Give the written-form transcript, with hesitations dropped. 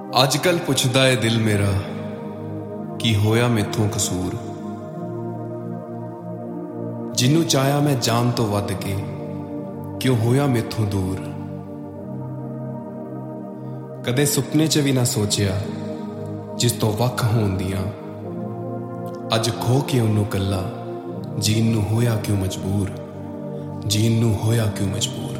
ਅੱਜ ਕੱਲ ਪੁੱਛਦਾ ਏ ਦਿਲ ਮੇਰਾ ਕੀ ਹੋਇਆ ਮੈਥੋਂ ਕਸੂਰ। ਜਿਹਨੂੰ ਚਾਹਿਆ ਮੈਂ ਜਾਨ ਤੋਂ ਵੱਧ ਕੇ ਕਿਉਂ ਹੋਇਆ ਮੈਥੋਂ ਦੂਰ। ਕਦੇ ਸੁਪਨੇ 'ਚ ਵੀ ਨਾ ਸੋਚਿਆ ਜਿਸ ਤੋਂ ਵੱਖ ਹੋਣ ਦੀਆਂ, ਅੱਜ ਖੋ ਕੇ ਉਹਨੂੰ ਕੱਲਾ ਜੀਣ ਨੂੰ ਹੋਇਆ ਕਿਉਂ ਮਜਬੂਰ, ਜੀਣ ਨੂੰ ਹੋਇਆ ਕਿਉਂ ਮਜਬੂਰ।